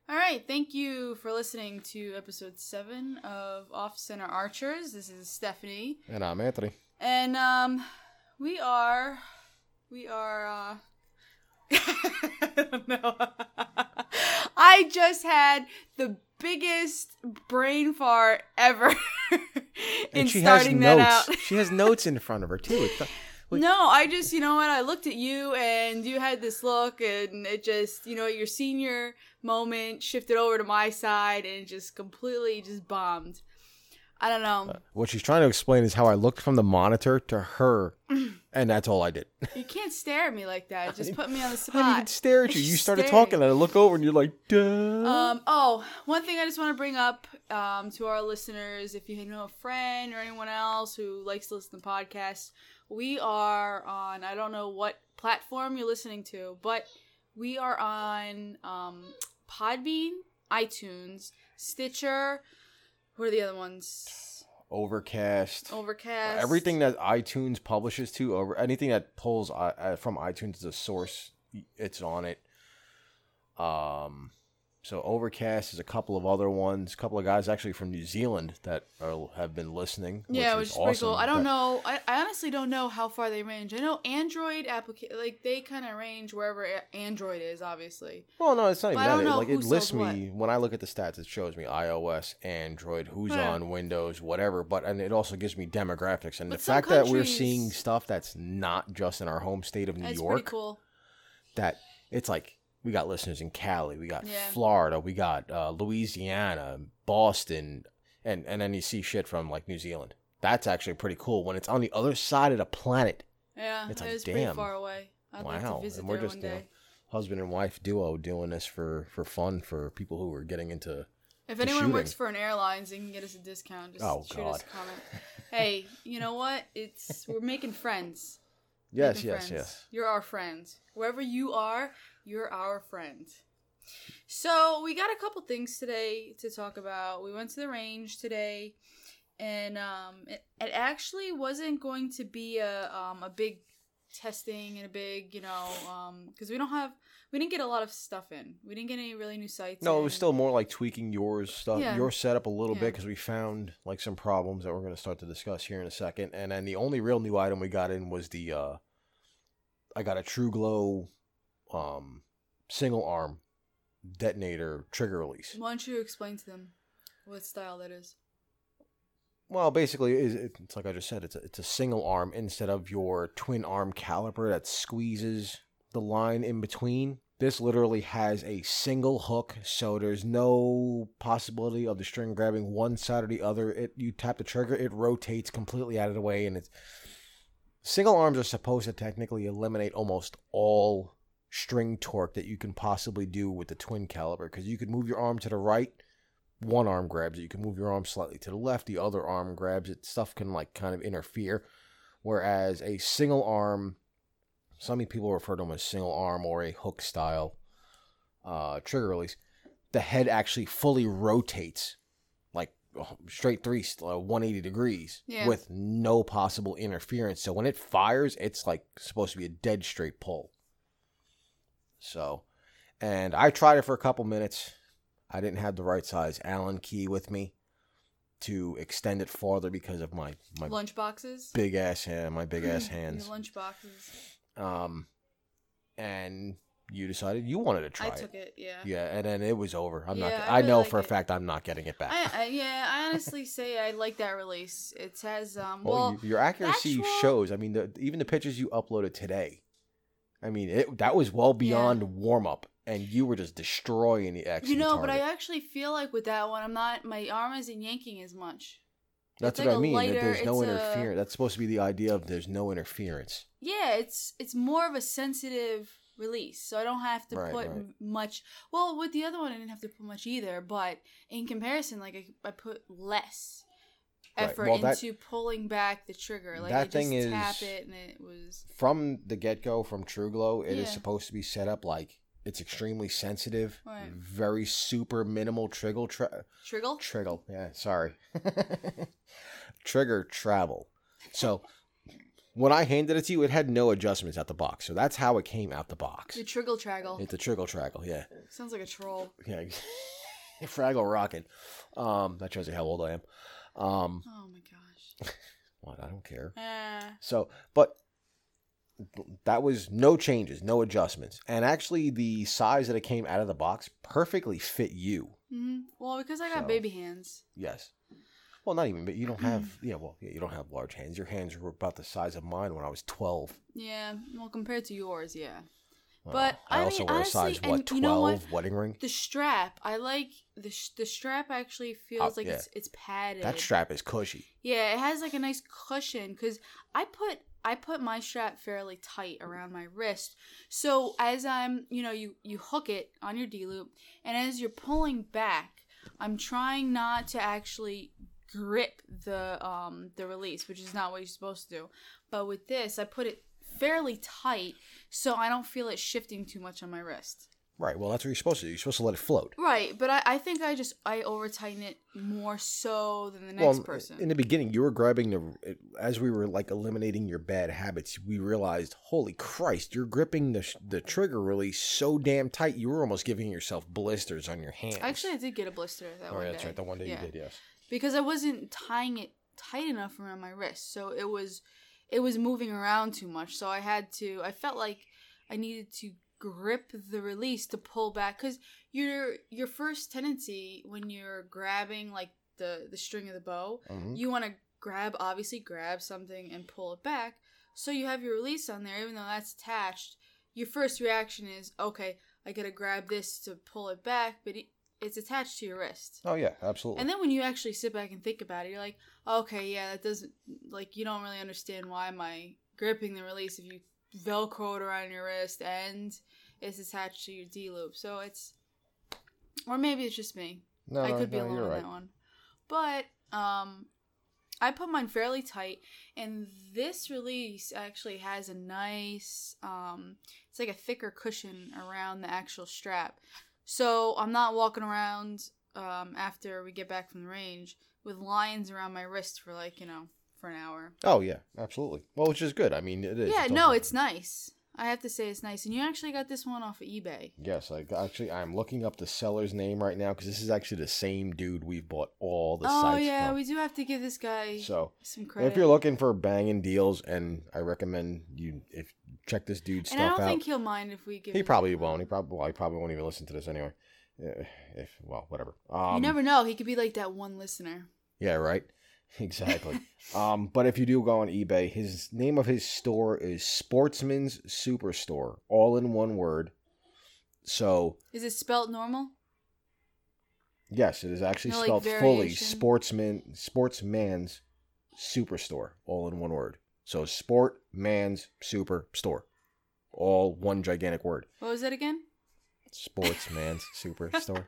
All right, thank you for listening to episode 7 of Off Center Archers. This is Stephanie. And I'm Anthony. And we are I don't know. I just had the biggest brain fart ever in and she starting has that notes. out. She has notes in front of her too. No, I just, you know what, I looked at you and you had this look and it just, your senior moment shifted over to my side and it just completely just bombed. I don't know. What she's trying to explain is how I looked from the monitor to her, and that's all I did. You can't stare at me like that. Just put me on the spot. I didn't even stare at you. You started talking and I look over and you're like, duh. One thing I just want to bring up to our listeners, if you know a friend or anyone else who likes to listen to podcasts, we are on, I don't know what platform you're listening to, but we are on Podbean, iTunes, Stitcher. What are the other ones? Overcast. Everything that iTunes publishes to, anything that pulls from iTunes as a source, it's on it. So Overcast is a couple of other ones. A couple of guys actually from New Zealand that have been listening. Yeah, which is pretty awesome. cool. I don't know. I honestly don't know how far they range. I know Android they kind of range wherever Android is, obviously. Well, no, it's not even that. It lists me what. when I look at the stats. It shows me iOS, Android, who's on Windows, whatever. And it also gives me demographics. And the fact that we're seeing stuff that's not just in our home state of New York, pretty cool. That it's like. We got listeners in Cali, we got Florida, we got Louisiana, Boston, and then you see shit from like New Zealand. That's actually pretty cool when it's on the other side of the planet. Yeah, it's it like, is damn. pretty far away. I'd like to visit and we're there just one day. Husband and wife duo doing this for fun for people who are getting into. If anyone works for an airlines and can get us a discount, just shoot us a comment. Hey, you know what? We're making friends. Yes. You're our friends. Wherever you are, you're our friend. So we got a couple things today to talk about. We went to the range today, and it actually wasn't going to be a big testing and a big, because we didn't get a lot of stuff in. We didn't get any really new sites. No, it was still more like tweaking your setup a little bit Yeah. because we found like some problems that we're going to start to discuss here in a second. And then the only real new item we got in was I got a TruGlo single arm detonator trigger release. Why don't you explain to them what style that is? Well, basically, it's like I just said, it's a single arm instead of your twin arm caliper that squeezes the line in between. This literally has a single hook, so there's no possibility of the string grabbing one side or the other. You tap the trigger, it rotates completely out of the way, and it's single arms are supposed to technically eliminate almost all string torque that you can possibly do with the twin caliber, because you could move your arm to the right, one arm grabs it. You can move your arm slightly to the left, the other arm grabs it. Stuff can like kind of interfere. Whereas a single arm, some people refer to them as single arm or a hook style trigger release, the head actually fully rotates like straight 180 degrees with no possible interference. So when it fires, it's like supposed to be a dead straight pull. So, and I tried it for a couple minutes. I didn't have the right size Allen key with me to extend it farther because of my lunch boxes, big ass hands. Your lunch boxes. And you decided you wanted to try it. I took it, yeah. Yeah, and then it was over. I know really for a fact I'm not getting it back. I honestly say I like that release. It has your accuracy shows. I mean, even the pictures you uploaded today. I mean, that was well beyond warm up, and you were just destroying the X. But I actually feel like with that one, my arm isn't yanking as much. That's what I mean. That there's no interference. That's supposed to be the idea of there's no interference. Yeah, it's more of a sensitive release, so I don't have to put much. Well, with the other one, I didn't have to put much either, but in comparison, like I put less effort into pulling back the trigger. Like that thing is, tap it, and it was from the get-go from TruGlo. It is supposed to be set up like it's extremely sensitive, very super minimal trigger. Yeah, sorry. Trigger travel. So when I handed it to you, it had no adjustments out the box. So that's how it came out the box. The triggle traggle. It's a triggle traggle, yeah. Sounds like a troll. Yeah. Fraggle Rocket. That shows you how old I am. Oh my gosh. What? I don't care. Eh. So, but that was no changes, no adjustments. And actually, the size that it came out of the box perfectly fit you. Mm-hmm. Well, because I got So- baby hands. Yes. Well, not even, but you don't have, you don't have large hands. Your hands were about the size of mine when I was 12. Yeah. Well, compared to yours, yeah. Well, But I I also mean, wear a honestly, size, what, and 12 you know what? wedding ring? The strap, I like the strap. Actually feels like yeah. it's padded. That strap is cushy. Yeah, it has like a nice cushion because I put my strap fairly tight around my wrist. So as I'm, you hook it on your D loop, and as you're pulling back, I'm trying not to actually grip the release, which is not what you're supposed to do. But with this, I put it fairly tight so I don't feel it shifting too much on my wrist. Right. Well, that's what you're supposed to do. You're supposed to let it float. Right, but I think I over tighten it more so than the next person. In the beginning, you were grabbing as we were like eliminating your bad habits, we realized, holy Christ, you're gripping the trigger release so damn tight, you were almost giving yourself blisters on your hands. Actually, I did get a blister that one day. That's right. The one day you did, yes. Because I wasn't tying it tight enough around my wrist, so it was moving around too much. So I felt like I needed to grip the release to pull back, because your first tendency when you're grabbing like the string of the bow, you want to grab something and pull it back, so you have your release on there. Even though that's attached, your first reaction is, okay, I gotta grab this to pull it back, but it's attached to your wrist. Oh yeah, absolutely. And then when you actually sit back and think about it, you're like, okay, yeah, that doesn't, like, you don't really understand why am I gripping the release if you Velcro it around your wrist and it's attached to your D loop. So it's, or maybe it's just me. I could be alone on that one. But I put mine fairly tight, and this release actually has a nice, it's like a thicker cushion around the actual strap. So I'm not walking around after we get back from the range with lines around my wrist for for an hour. Oh yeah, absolutely. Well, which is good. I mean, it is. Yeah, no, it's nice. I have to say it's nice. And you actually got this one off of eBay. Yes, I'm looking up the seller's name right now because this is actually the same dude we've bought all the sites from. Oh yeah, we do have to give this guy some credit. If you're looking for banging deals, and I recommend you check this dude's stuff out. And I don't think he'll mind if we give. He probably won't. He probably won't even listen to this anyway. Whatever. You never know. He could be like that one listener. Yeah, right. Exactly. But if you do go on eBay, his name of his store is Sportsman's Superstore, all in one word. So is it spelled normal? Yes, it is actually No, spelled like, fully variation? Sportsman's Superstore, all in one word. So Sportman's Superstore, all one gigantic word. What was that again? Sportsman's Superstore.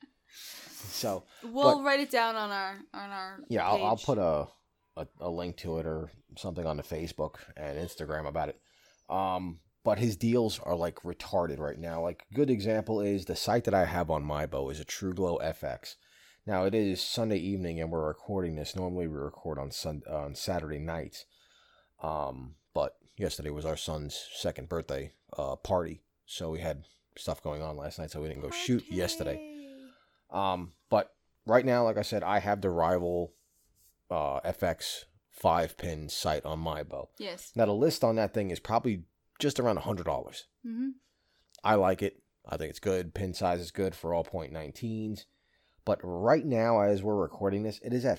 So we'll write it down on our yeah, page. I'll put a link to it or something on the Facebook and Instagram about it. But his deals are like retarded right now. Like, good example is the site that I have on my bow is a TrueGlow FX. Now it is Sunday evening and we're recording this. Normally we record on Saturday nights. But yesterday was our son's second birthday party, so we had stuff going on last night, so we didn't go shoot yesterday. But right now, like I said, I have the Rival FX 5-pin sight on my bow. Yes. Now the list on that thing is probably just around $100. Mm-hmm. I like it. I think it's good. Pin size is good for all .19s. But right now, as we're recording this, it is at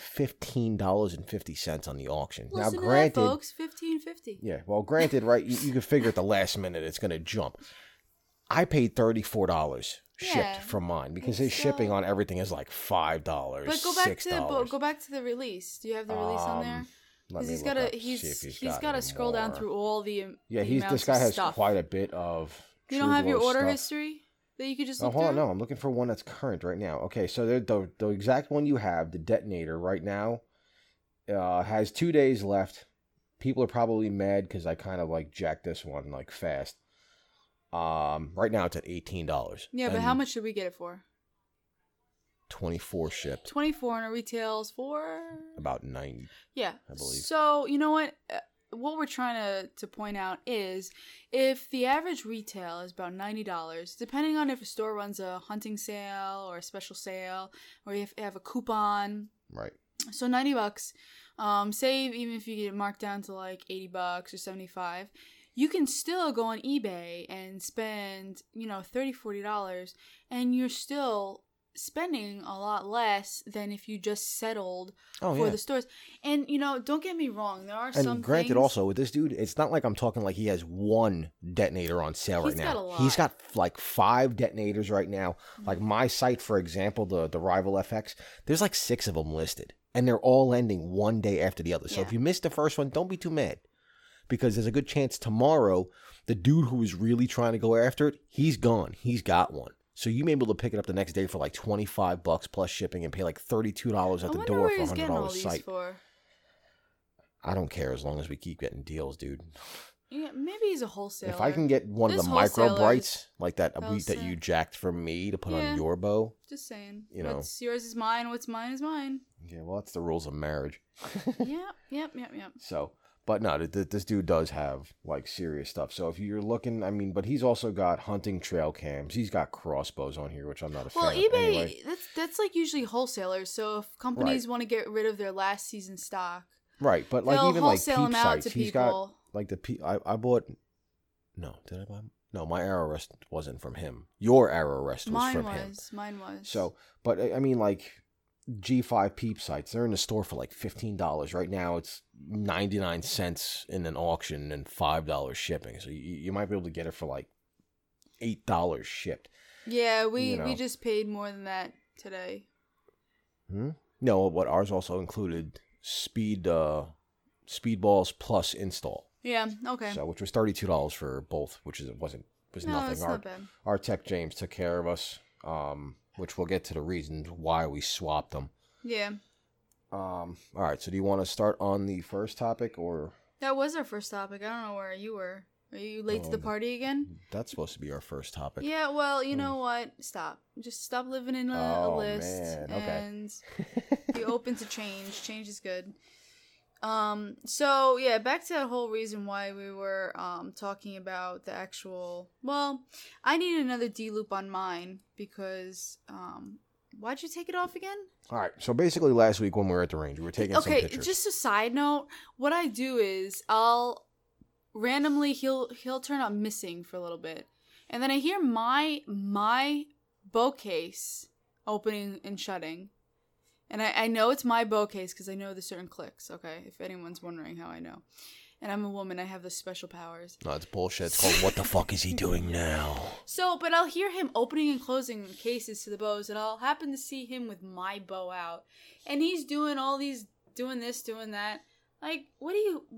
$15.50 on the auction. Listen now, to granted, that, folks, $15.50. Yeah, well, granted, right? You can figure at the last minute it's going to jump. I paid $34 shipped from mine because his shipping on everything is like $5, but go back to the release. Do you have the release on there? Because he's got to scroll down through all the this guy has quite a bit of. You don't have your order stuff. History that you could just look hold on, through? no, I'm looking for one that's current right now. Okay, so the exact one you have, the detonator, right now, has 2 days left. People are probably mad because I kind of like jacked this one like fast. Right now it's at $18. Yeah, but how much should we get it for? 24 shipped. 24 and it retails for about 90. Yeah, I believe. So you know what? what we're trying to point out is if the average retail is about $90, depending on if a store runs a hunting sale or a special sale or if you have a coupon. Right. So $90. Say even if you get it marked down to like $80 or $75, you can still go on eBay and spend, $30, $40, and you're still spending a lot less than if you just settled for the stores. And, don't get me wrong, there are some And granted, things, also, with this dude, it's not like I'm talking like he has one detonator on sale right now. He's got a lot. He's got like 5 detonators right now. Like my site, for example, the Rival FX, there's like 6 of them listed. And they're all ending one day after the other. So if you missed the first one, don't be too mad. Because there's a good chance tomorrow, the dude who was really trying to go after it, he's gone. He's got one. So you may be able to pick it up the next day for like $25 plus shipping and pay like $32 at the door for $100 site. For. I don't care as long as we keep getting deals, dude. Yeah, maybe he's a wholesaler. If I can get one of the micro brights like that that you jacked for me to put on your bow. Just saying. What's yours is mine, what's mine is mine. Yeah, well, that's the rules of marriage. Yep. So, but no, this dude does have like serious stuff. So if you're looking, but he's also got hunting trail cams. He's got crossbows on here, which I'm not a fan of. Well, eBay, anyway. that's like usually wholesalers. So if companies want to get rid of their last season stock. Right, but like even like peep sites, he's got like the peep. I bought. No, did I buy? No, my arrow rest wasn't from him. Your arrow rest was from him. Mine was. So, but like G5 peep sites, they're in the store for like $15 right now. It's 99 cents in an auction and $5 shipping. So you might be able to get it for like $8 shipped. Yeah, we just paid more than that today. No, what ours also included. Speedballs plus install. Yeah, okay. So which was $32 for both, which was nothing. It's not bad. Our tech James took care of us, which we'll get to the reasons why we swapped them. Yeah. All right. So do you want to start on the first topic or? That was our first topic. I don't know where you were. Are you late to the party again? That's supposed to be our first topic. Yeah, well, you know what? Stop. Just stop living in a list. Man. Okay. And be open to change. Change is good. So, yeah, back to that whole reason why we were talking about the actual... Well, I need another D-loop on mine because... why'd you take it off again? All right. So basically last week when we were at the range, we were taking some pictures. Okay, just a side note. What I do is I'll... randomly he'll turn up missing for a little bit, and then I hear my bow case opening and shutting, and I know it's my bow case because I know the certain clicks. Okay, if anyone's wondering how I know, and I'm a woman, I have the special powers. No, it's bullshit. It's called what the fuck is he doing now? So, but I'll hear him opening and closing cases to the bows, and I'll happen to see him with my bow out, and he's doing all these, doing this, doing that. Like, what are you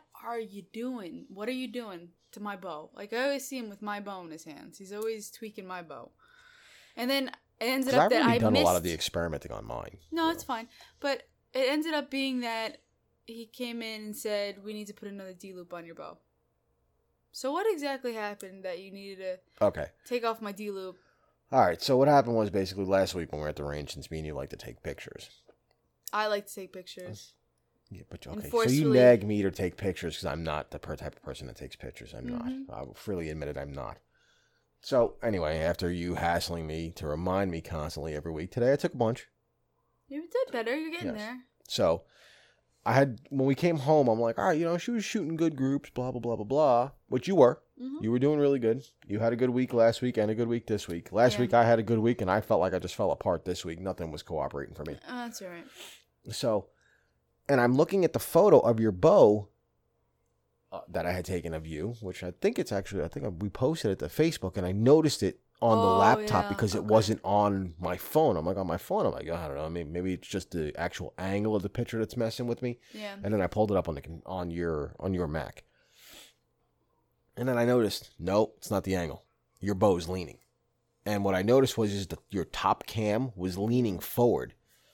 doing? What are you doing to my bow? Like, I always see him with my bow in his hands. He's always tweaking my bow. And then it ended up that I missed... I've done a lot of the experimenting on mine. No, it's fine. But it ended up being that he came in and said, we need to put another D-loop on your bow. So what exactly happened that you needed to take off my D-loop? All right, so what happened was basically last week when we were at the range, since me and you like to take pictures. I like to take pictures. Yeah, but okay. So you nag me to take pictures because I'm not the type of person that takes pictures. I'm not. I'll freely admit it, I'm not. So anyway, after you hassling me to remind me constantly every week, today I took a bunch. You did better. You're getting there. So when we came home, I'm like, all right, she was shooting good groups, blah, blah, blah, blah, blah, which you were. Mm-hmm. You were doing really good. You had a good week last week and a good week this week. Last week I had a good week and I felt like I just fell apart this week. Nothing was cooperating for me. That's all right. So... And I'm looking at the photo of your bow that I had taken of you, which I think we posted it to Facebook, and I noticed it on the laptop because it wasn't on my phone. I'm like, on my phone, I'm like, I don't know, maybe it's just the actual angle of the picture that's messing with me. Yeah. And then I pulled it up on your Mac, and then I noticed, no, it's not the angle. Your bow's leaning, and what I noticed was your top cam was leaning forward.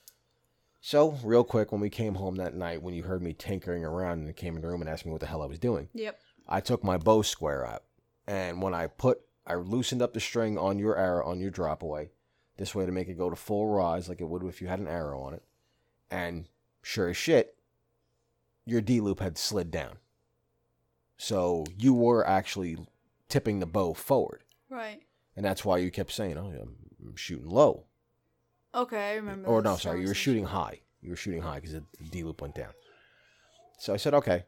So, real quick, when we came home that night, when you heard me tinkering around and came in the room and asked me what the hell I was doing, I took my bow square out. And when I loosened up the string on your arrow, on your drop away, this way to make it go to full rise like it would if you had an arrow on it. And sure as shit, your D-loop had slid down. So you were actually tipping the bow forward. Right. And that's why you kept saying, oh, yeah, I'm shooting low. Okay, I remember. Or no, sorry, you were shooting high. You were shooting high because the D-loop went down. So I said, okay.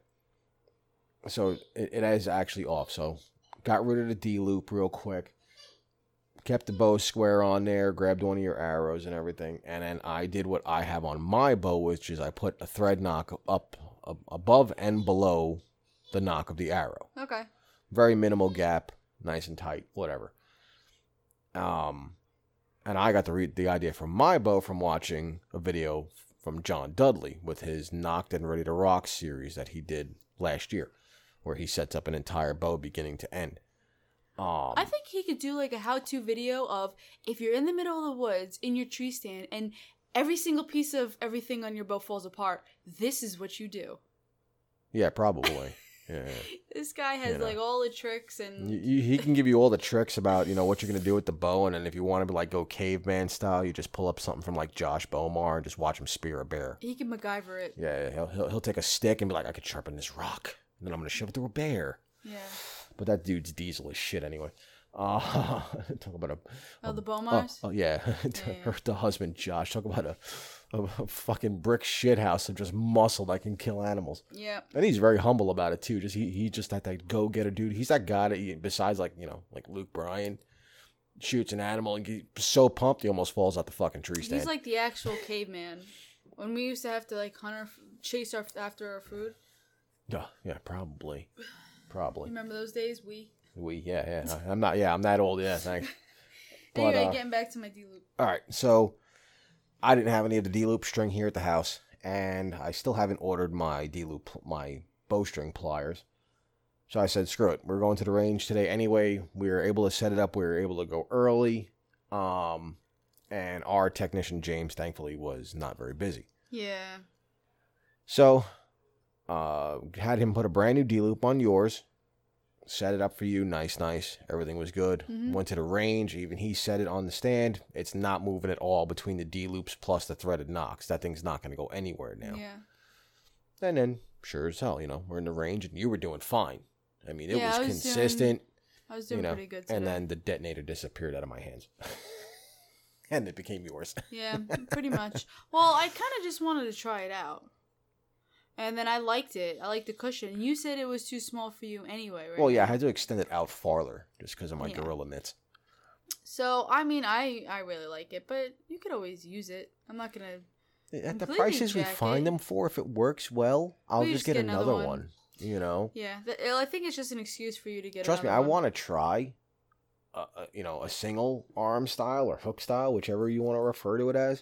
So it is actually off. So got rid of the D-loop real quick. Kept the bow square on there, grabbed one of your arrows and everything. And then I did what I have on my bow, which is I put a thread knock up above and below the knock of the arrow. Okay. Very minimal gap, nice and tight, whatever. And I got the idea from my bow from watching a video from John Dudley with his Knocked and Ready to Rock series that he did last year, where he sets up an entire bow beginning to end. I think he could do like a how-to video of if you're in the middle of the woods in your tree stand and every single piece of everything on your bow falls apart, this is what you do. Yeah, probably. Yeah. This guy has like all the tricks and he can give you all the tricks about what you're gonna do with the bow, and then if you want to like go caveman style, you just pull up something from like Josh Bomar and just watch him spear a bear. He can MacGyver it. Yeah, he'll take a stick and be like, I could sharpen this rock, and then I'm gonna shove it through a bear. Yeah. But that dude's diesel as shit anyway. Talk about the Bomars? Oh yeah. The husband Josh. Talk about a fucking brick shit house of just muscle that can kill animals. Yeah. And he's very humble about it too. Just he just that go getter dude. He's that guy that besides like Luke Bryan shoots an animal and gets so pumped he almost falls out the fucking tree stand. He's like the actual caveman. When we used to have to like hunt chase after our food. Yeah, probably. Remember those days? Yeah. I'm that old. Yeah, thanks. Anyway, getting back to my D-loop. All right, so I didn't have any of the D-loop string here at the house, and I still haven't ordered my D-loop, my bowstring pliers. So I said, screw it. We're going to the range today anyway. We were able to set it up. We were able to go early. And our technician, James, thankfully, was not very busy. Yeah. So, had him put a brand new D-loop on yours. Set it up for you. Nice. Everything was good. Mm-hmm. Went to the range. Even he set it on the stand. It's not moving at all between the D-loops plus the threaded knocks. That thing's not going to go anywhere now. Yeah. And then, sure as hell, we're in the range and you were doing fine. I mean, it was consistent. I was doing pretty good today. And then the detonator disappeared out of my hands. And it became yours. Yeah, pretty much. Well, I kind of just wanted to try it out. And then I liked it. I liked the cushion. You said it was too small for you anyway, right? Well, yeah, I had to extend it out farther just because of my gorilla mitts. So, I mean, I really like it, but you could always use it. I'm not going to... At the prices we find them for, if it works well, I'll just get another one. Yeah, I think it's just an excuse for you to get Trust me, I want to try, a single arm style or hook style, whichever you want to refer to it as.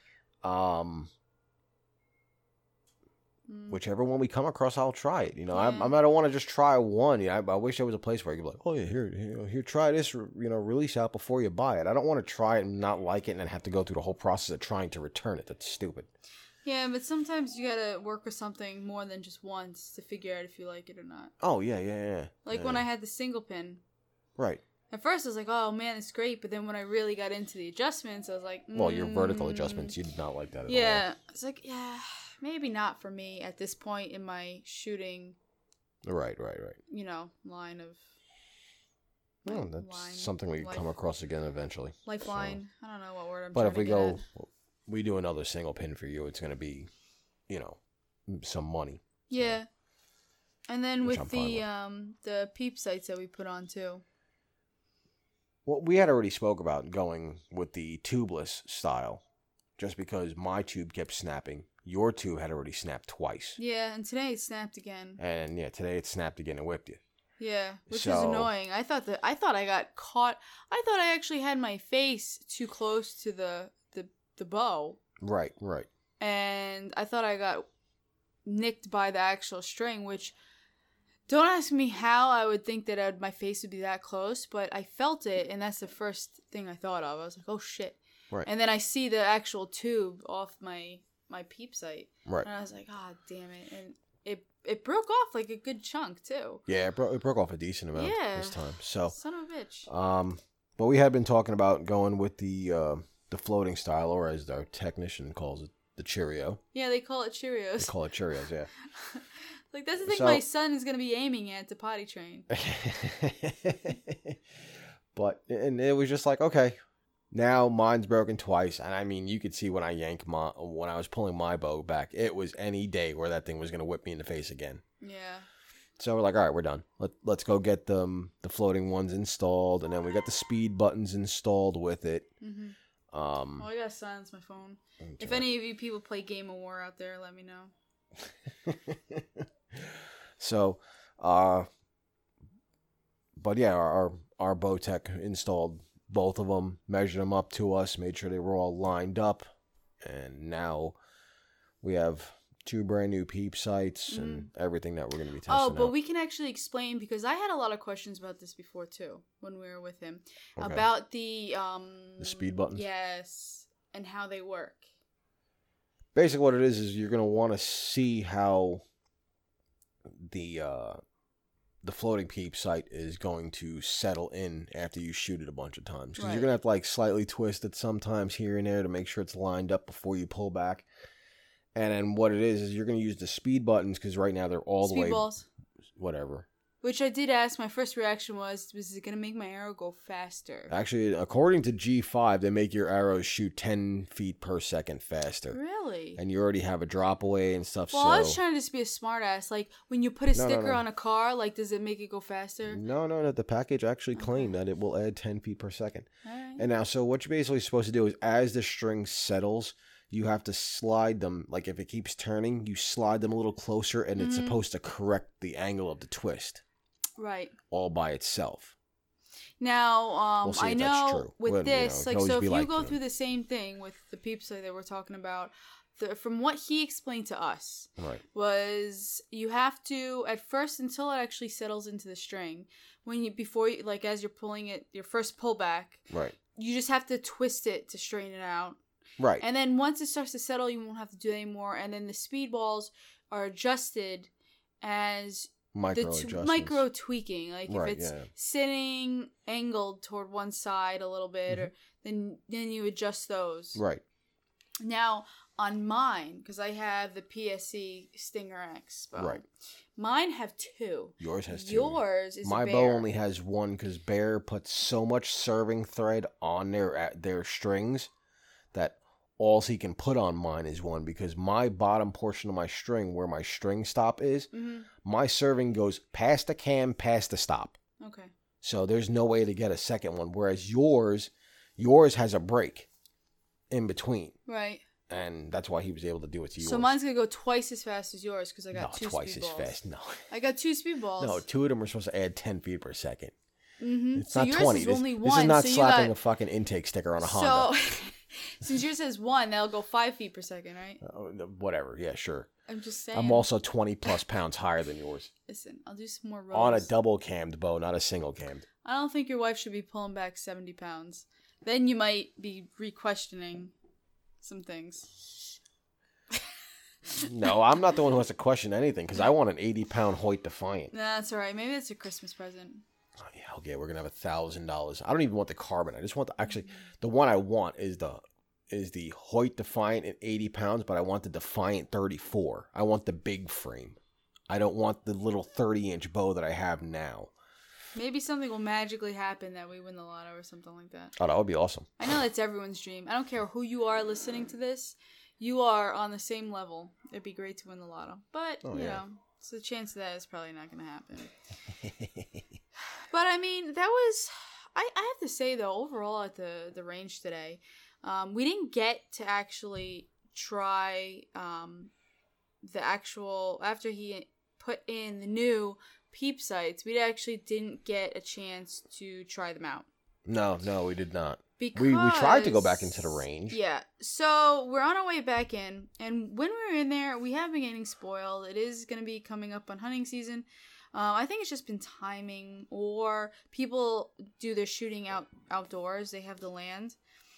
Whichever one we come across, I'll try it. I don't want to just try one. I wish there was a place where you could be like, oh yeah, here, try this. Release out before you buy it. I don't want to try it and not like it and then have to go through the whole process of trying to return it. That's stupid. Yeah, but sometimes you gotta work with something more than just once to figure out if you like it or not. Oh yeah. Like when I had the single pin. Right. At first I was like, oh man, it's great. But then when I really got into the adjustments, I was like, Well, your vertical adjustments, you did not like that at all. Yeah. It's like, yeah, maybe not for me at this point in my shooting. Right. Line of... Well, that's something we come across again eventually. Lifeline. So. I don't know what word I'm but trying if we to go, get at. We do another single pin for you, it's going to be, some money. Yeah. And then with the peep sights that we put on too. Well, we had already spoke about going with the tubeless style, just because my tube kept snapping. Your tube had already snapped twice. Yeah, and today it snapped again. And yeah, today it snapped again and whipped you. Yeah, which was annoying. I thought I got caught. I thought I actually had my face too close to the bow. Right. And I thought I got nicked by the actual string, which, don't ask me how I would think that my face would be that close, but I felt it, and that's the first thing I thought of. I was like, oh shit. Right. And then I see the actual tube off my peep sight. Right. And I was like, oh, damn it. And it broke off like a good chunk, too. Yeah, it broke off a decent amount this time. So, son of a bitch. But we had been talking about going with the floating style, or as our technician calls it, the Cheerio. Yeah, they call it Cheerios. They call it Cheerios, yeah. Like, that's the thing So- my son is going to be aiming at to potty train. But, and it was just like, okay, now mine's broken twice. And I mean, you could see when I when I was pulling my bow back, it was any day where that thing was going to whip me in the face again. Yeah. So we're like, all right, we're done. Let's go get the floating ones installed. And then we got the speed buttons installed with it. Mm-hmm. Oh, I gotta silence my phone. If any of you people play Game of War out there, let me know. So, but yeah, our bow tech installed both of them, measured them up to us, made sure they were all lined up, and now we have 2 brand new peep sights and everything that we're going to be testing. Oh, but out. we can actually explain, because I had a lot of questions about this before too when we were with him, Okay. about the speed buttons? Yes, and how they work. Basically what it is you're going to want to see how the floating peep sight is going to settle in after you shoot it a bunch of times, because you're going to have to like slightly twist it sometimes here and there to make sure it's lined up before you pull back. And then what it is you're going to use the speed buttons, because right now they're all the way Speedballs. Whatever. Which I did ask. My first reaction was it going to make my arrow go faster? Actually, according to G5, they make your arrows shoot 10 feet per second faster. Really? And you already have a drop away and stuff. Well, I was trying to just be a smartass. Like, when you put a sticker on a car, like, does it make it go faster? No. The package actually claimed that it will add 10 feet per second. All right. And now, so what you're basically supposed to do is, as the string settles, you have to slide them. Like, if it keeps turning, you slide them a little closer, and it's supposed to correct the angle of the twist. Right. All by itself. Now, We'll see I if that's know true. with Well, this, it can like, so always if be you like, go through the same thing with the peeps that we're talking about, from what he explained to us, Right. was you have to, at first, until it actually settles into the string, as you're pulling it, your first pullback, Right. you just have to twist it to straighten it out. Right. And then once it starts to settle, you won't have to do that anymore. And then the speed balls are adjusted as micro tweaking. Like, Right, if it's yeah. sitting angled toward one side a little bit, or then you adjust those. Right. Now, on mine, because I have the PSE Stinger X bow. Right. Mine have 2. Yours has 2. Yours is My a bow Bear. only has 1, because Bear puts so much serving thread on their strings that all he can put on mine is 1, because my bottom portion of my string, where my string stop is, my serving goes past the cam, past the stop. Okay. So there's no way to get a second one, whereas yours has a break in between. Right. And that's why he was able to do it to yours. So mine's going to go twice as fast as yours, because I got 2 twice speedballs. as fast. No. I got 2 speedballs. No, 2 of them are supposed to add 10 feet per second. Mm-hmm. It's so not yours 20. Is This, only this 1, is not so slapping a fucking intake sticker on a Honda. So, since yours has 1, that'll go 5 feet per second, right? Whatever. Yeah, sure. I'm just saying. I'm also 20 plus pounds higher than yours. Listen, I'll do some more rows. On a double cammed bow, not a single cammed. I don't think your wife should be pulling back 70 pounds. Then you might be re-questioning some things. No, I'm not the one who has to question anything, because I want an 80-pound Hoyt Defiant. Nah, that's alright. Maybe that's a Christmas present. Oh, yeah, okay, we're gonna have $1,000. I don't even want the carbon. I just want the one I want is the Hoyt Defiant at 80 pounds, but I want the Defiant 34. I want the big frame. I don't want the little 30-inch bow that I have now. Maybe something will magically happen that we win the lotto or something like that. Oh, that would be awesome. I know that's everyone's dream. I don't care who you are listening to this. You are on the same level. It'd be great to win the lotto. But, you know, so the chance of that is probably not going to happen. But, I mean, that was... I have to say, though, overall at the range today, we didn't get to actually try the actual... After he put in the new peep sights, we actually didn't get a chance to try them out. No, we did not. Because, we tried to go back into the range. Yeah. So we're on our way back in. And when we were in there, we have been getting spoiled. It is going to be coming up on hunting season. I think it's just been timing, or people do their shooting outdoors. They have the land.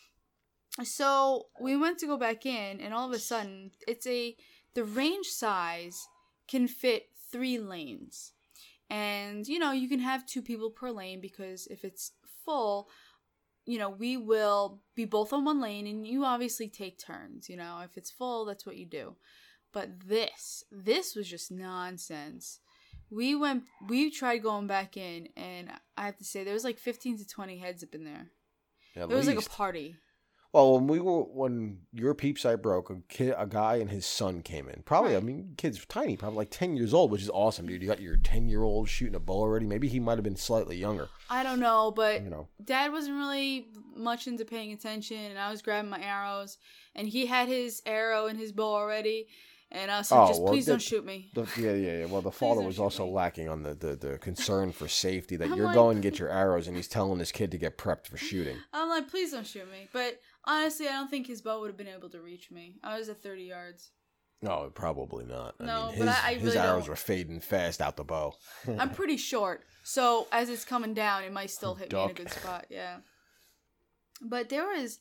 So we went to go back in, and all of a sudden, the range size can fit 3 lanes. And, you know, you can have 2 people per lane, because if it's full, you know, we will be both on one lane, and you obviously take turns. You know, if it's full, that's what you do. But this was just nonsense. We tried going back in, and I have to say, there was like 15 to 20 heads up in there. It was like a party. Well, when your peep site broke, a guy and his son came in. Probably, right. I mean, kid's tiny, probably like 10 years old, which is awesome, dude. You got your 10-year-old shooting a bow already. Maybe he might have been slightly younger. I don't know, but Dad wasn't really much into paying attention, and I was grabbing my arrows, and he had his arrow and his bow already. And I was like, please don't shoot me. Yeah. Well, the father was also lacking on the concern for safety that you're going to get your arrows and he's telling this kid to get prepped for shooting. I'm like, please don't shoot me. But honestly, I don't think his bow would have been able to reach me. I was at 30 yards. No, probably not. No, I mean, his arrows were fading fast out the bow. I'm pretty short. So as it's coming down, it might still hit me in a good spot. Yeah. But there was,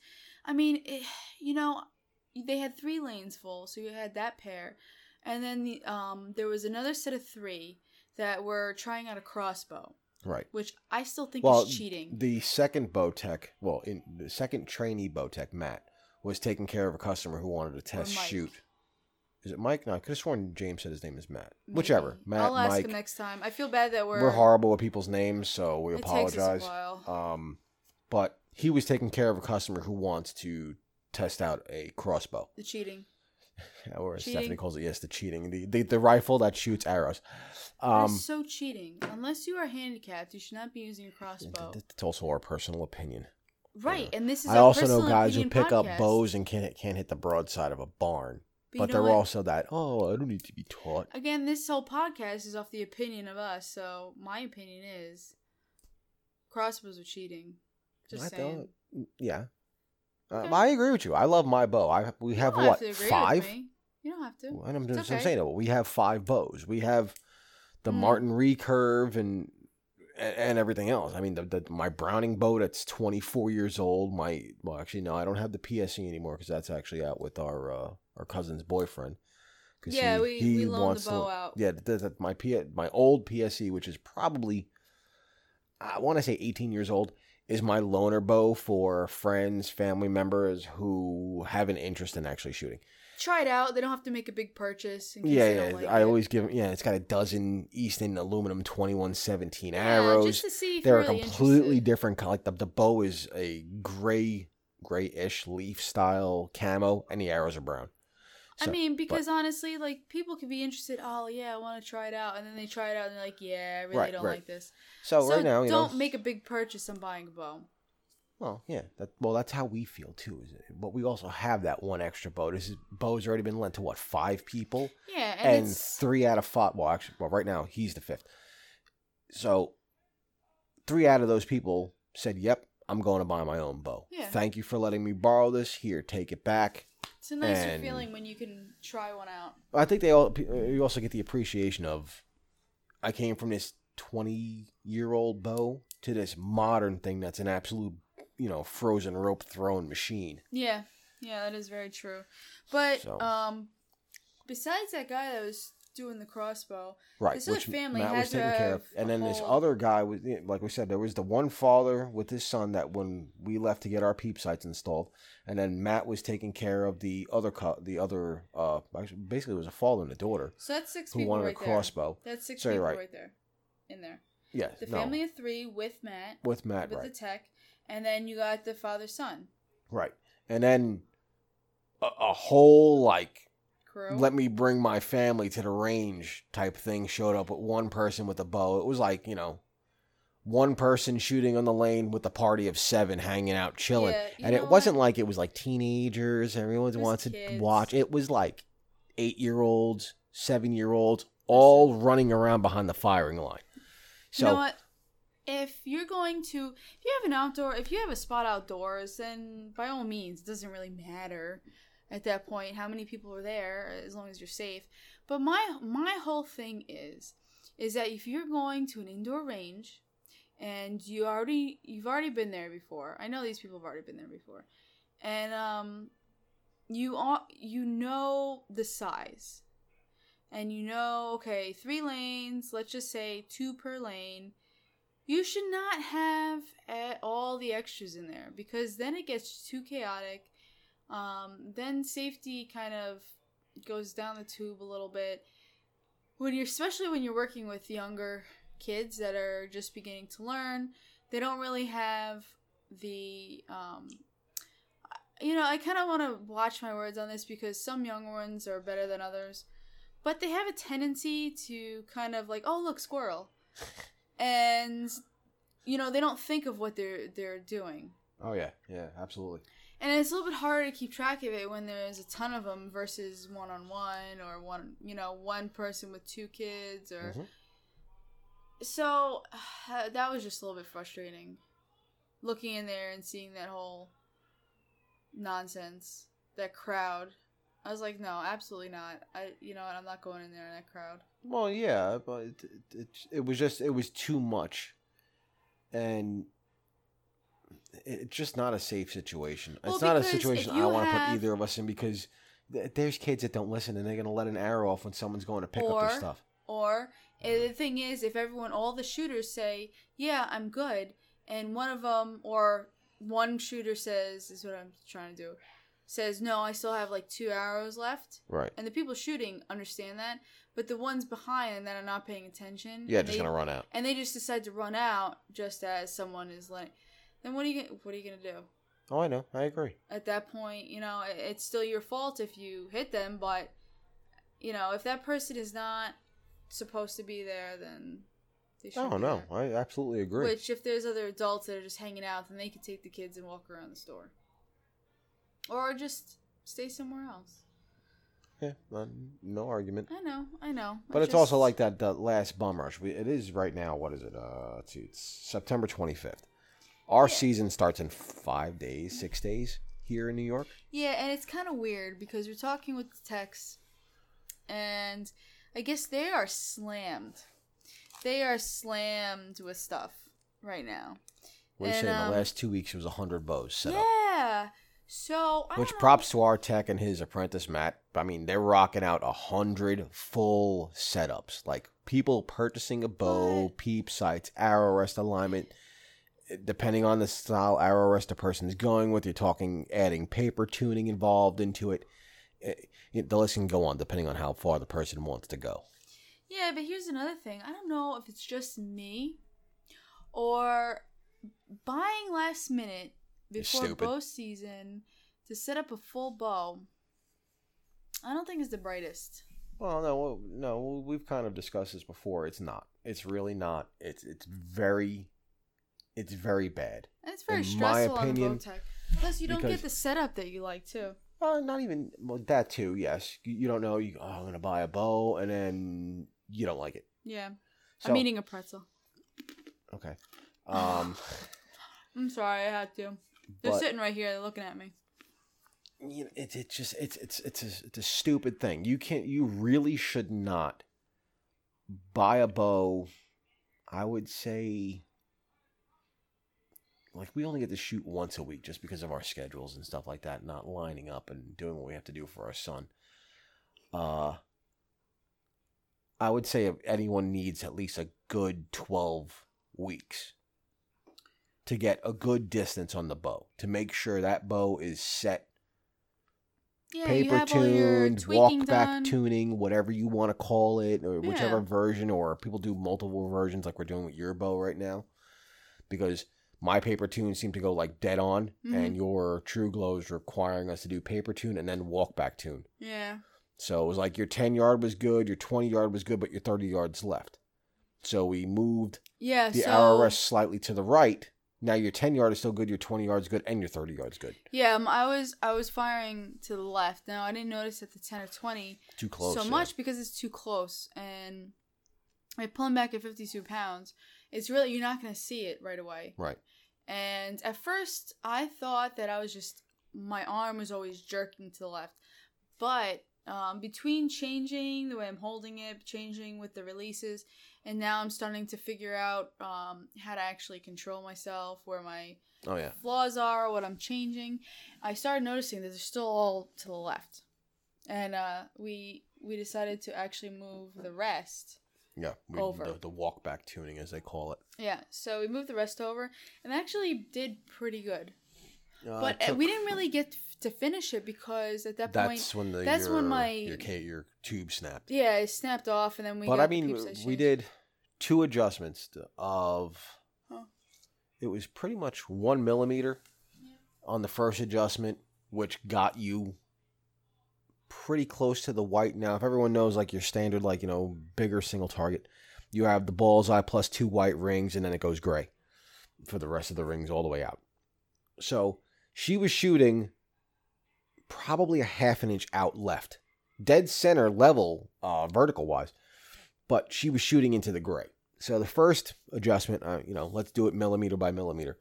they had 3 lanes full, so you had that pair, and then there was another set of 3 that were trying out a crossbow, right? Which I still think is cheating. The second bow tech, the second trainee bow tech, Matt, was taking care of a customer who wanted to test shoot. Is it Mike? No, I could have sworn James said his name is Matt. Maybe. Whichever, Matt. I'll ask him next time. I feel bad that we're horrible with people's names, so we apologize. Takes us a while. But he was taking care of a customer who wants to test out a crossbow. The cheating. Or as Stephanie calls it, yes, the cheating. The rifle that shoots arrows. It's so cheating. Unless you are handicapped, you should not be using a crossbow. It's also our personal opinion. Right, and this is I also know guys who pick up bows and can't hit the broadside of a barn. But they're also I don't need to be taught. Again, this whole podcast is off the opinion of us, so my opinion is crossbows are cheating. Just saying. Yeah. Okay. I agree with you. I love my bow. We have 5? You don't have to. I'm saying that we have 5 bows. We have the Martin recurve and everything else. I mean, my Browning bow that's 24 years old. I don't have the PSE anymore because that's actually out with our cousin's boyfriend. Yeah, we loaned the bow out. Yeah, my old PSE, which is probably, I want to say 18 years old, is my loaner bow for friends, family members who have an interest in actually shooting. Try it out. They don't have to make a big purchase. In case they don't like I always give them. Yeah, it's got a dozen Easton aluminum 2117 arrows. Just to see if they're really a completely different color. Like the bow is a grayish leaf style camo, and the arrows are brown. So, because honestly, like, people could be interested. Oh yeah, I want to try it out, and then they try it out, and they're like, yeah, I really don't like this. So right now, don't make a big purchase on buying a bow. Well, yeah, that's how we feel too. But we also have that one extra bow. This bow's already been lent to 5 people. Yeah, and 3 out of 5. Well, right now he's the 5th. So 3 out of those people said, "Yep, I'm going to buy my own bow. Yeah. Thank you for letting me borrow this. Here, take it back." It's a nicer feeling when you can try one out. I think you also get the appreciation of, I came from this 20-year-old bow to this modern thing that's an absolute, frozen rope throwing machine. Yeah, that is very true. But besides that guy that was doing the crossbow, right, this other family Matt had was taking to care of, and then this other guy was, like we said, there was the one father with his son that when we left to get our peep sights installed, and then Matt was taking care of the other basically it was a father and a daughter. So that's 6 who people wanted right a crossbow. There. That's 6 people right there, in there. Yeah, the family of 3 with Matt, with right. The tech, and then you got the father son. Right, and then a whole crew. Let me bring my family to the range type thing showed up with one person with a bow. It was like, one person shooting on the lane with a party of 7 hanging out chilling. Yeah, and it wasn't like it was like teenagers, everyone wants to watch. It was like 8-year-olds, 7-year-olds, all running around behind the firing line. So, you know what? If you have a spot outdoors, then by all means, it doesn't really matter at that point how many people are there, as long as you're safe. But my whole thing is that if you're going to an indoor range and you've already been there before, I know these people have already been there before, and you know the size, and okay, 3 lanes, let's just say 2 per lane. You should not have all the extras in there, because then it gets too chaotic. Then safety kind of goes down the tube a little bit. Especially when you're working with younger kids that are just beginning to learn, they don't really have the, I kind of want to watch my words on this because some young ones are better than others, but they have a tendency to kind of like, oh, look, squirrel. And, they don't think of what they're doing. Oh, yeah. Yeah, absolutely. And it's a little bit harder to keep track of it when there's a ton of them versus one-on-one or one person with two kids or... Mm-hmm. So, that was just a little bit frustrating. Looking in there and seeing that whole nonsense, that crowd. I was like, no, absolutely not. I'm not going in there in that crowd. Well, yeah, but it was too much. And... it's just not a safe situation. Well, it's not a situation I want to put either of us in because there's kids that don't listen and they're going to let an arrow off when someone's going to pick up their stuff. Or the thing is, if all the shooters say, yeah, I'm good, and one of them, or one shooter says, is what I'm trying to do, says, no, I still have like 2 arrows left. Right. And the people shooting understand that, but the ones behind that are not paying attention. Yeah, just going to run out. And they just decide to run out just as someone is like... Then what are you gonna do? Oh, I know. I agree. At that point, it's still your fault if you hit them, but if that person is not supposed to be there, then they should. Oh no, I absolutely agree. Which, if there's other adults that are just hanging out, then they can take the kids and walk around the store, or just stay somewhere else. Yeah, no argument. I know. But it's also like that last bum rush. It is right now. What is it? Let's see. It's September 25th. Our season starts in 6 days here in New York. Yeah, and it's kind of weird because we're talking with the techs, and I guess they are slammed. They are slammed with stuff right now. What are you saying? The last 2 weeks it was 100 bows set up. Yeah. So, which props to our tech and his apprentice, Matt. I mean, they're rocking out 100 full setups. Like, people purchasing a bow, peep sights, arrow rest alignment. Depending on the style arrow rest the person is going with, you're talking adding paper tuning involved into it. The list can go on depending on how far the person wants to go. Yeah, but here's another thing. I don't know if it's just me or buying last minute before bow season to set up a full bow. I don't think it's the brightest. Well, no, we've kind of discussed this before. It's not. It's really not. It's very bad. And it's very stressful on the bow tech. Plus, you don't get the setup that you like, too. Not even that, too, yes. You don't know, I'm going to buy a bow, and then you don't like it. Yeah. So, I'm eating a pretzel. Okay. I'm sorry, I had to. They're sitting right here, they're looking at me. It's a stupid thing. You really should not buy a bow, I would say... Like, we only get to shoot once a week just because of our schedules and stuff like that, not lining up and doing what we have to do for our son. I would say if anyone needs at least a good 12 weeks to get a good distance on the bow, to make sure that bow is set, paper tuned, walk back tuning, whatever you want to call it, or whichever version, or people do multiple versions like we're doing with your bow right now. Because my paper tunes seem to go like dead on, and your True Glow is requiring us to do paper tune and then walk back tune. Yeah. So it was like your 10 yard was good, your 20 yard was good, but your 30 yards left. So we moved the arrow rest slightly to the right. Now your 10 yard is still good, your 20 yard's good, and your 30 yard's good. Yeah, I was firing to the left. Now I didn't notice at the 10 or 20 too close much because it's too close, and I pulling back at 52 pounds. It's really, you're not going to see it right away. Right. And at first, I thought that my arm was always jerking to the left. But between changing the way I'm holding it, changing with the releases, and now I'm starting to figure out how to actually control myself, where my flaws are, what I'm changing, I started noticing that they're still all to the left. And we decided to actually move the rest. Yeah, over. The walk back tuning, as they call it. Yeah, so we moved the rest over, and actually did pretty good. But we didn't really get to finish it because at that That's point, when that's when my your tube snapped. yeah, it snapped off, and then we. But got I the mean, peep size we changed. did 2 adjustments of. Huh. It was pretty much 1 millimeter on the first adjustment, which got you pretty close to the white. Now, if everyone knows like your standard, like, you know, bigger single target, you have the bullseye plus 2 white rings, and then it goes gray for the rest of the rings all the way out. So she was shooting probably a half an inch out left, dead center level, vertical wise, but she was shooting into the gray. So the first adjustment, let's do it millimeter by millimeter.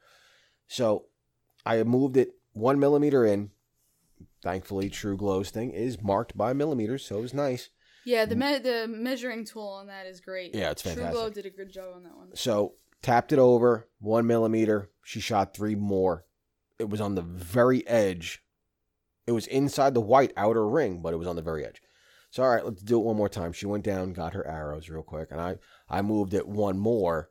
So I moved it 1 millimeter in. Thankfully, True Glow's thing is marked by millimeters, so it was nice. Yeah, the measuring tool on that is great. Yeah, it's fantastic. True Glow did a good job on that one. So tapped it over 1 millimeter. She shot 3 more. It was on the very edge. It was inside the white outer ring, but it was on the very edge. So, all right, let's do it one more time. She went down, got her arrows real quick, and I moved it 1 more,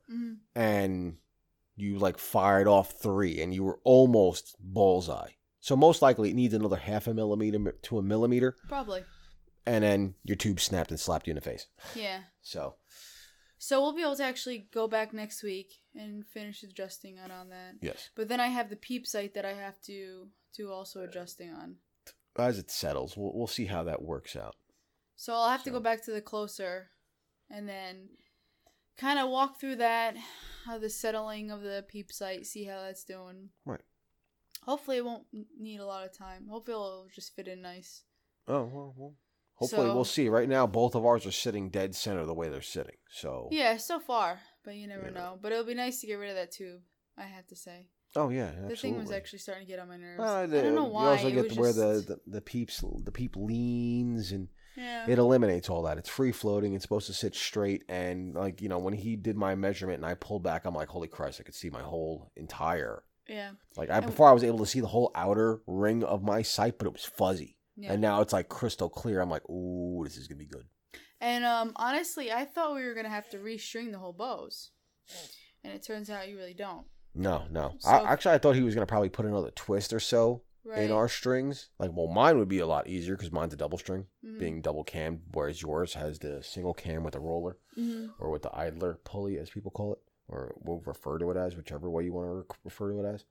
and you like fired off 3, and you were almost bullseye. So most likely it needs another half a millimeter to a millimeter. Probably. And then your tube snapped and slapped you in the face. Yeah. So we'll be able to actually go back next week and finish adjusting on that. yes. But then I have the peep sight that I have to do also adjusting on. As it settles, we'll see how that works out. So I'll have to go back to the closer and then kind of walk through that, how the settling of the peep sight, see how that's doing. Right. Hopefully it won't need a lot of time. Hopefully it'll just fit in nice. Oh, well hopefully we'll see. Right now, both of ours are sitting dead center the way they're sitting. So yeah, so far, but you never know. But it'll be nice to get rid of that tube, I have to say. Oh yeah, absolutely. The thing was actually starting to get on my nerves. I don't know why. You also get to where the peep leans, and yeah. it eliminates all that. It's free floating. It's supposed to sit straight. And like, you know, when he did my measurement and I pulled back, I'm like, holy Christ! I could see my whole entire. Yeah. Like before, I was able to see the whole outer ring of my sight, but it was fuzzy. Yeah. And now it's like crystal clear. I'm like, ooh, this is gonna be good. And honestly, I thought we were gonna have to restring the whole bows, and it turns out you really don't. No. So, I thought he was gonna probably put another twist or so in our strings. Like, well, mine would be a lot easier because mine's a double string, being double cammed, whereas yours has the single cam with a roller or with the idler pulley, as people call it, or we'll refer to it as, whichever way you want to refer to it as.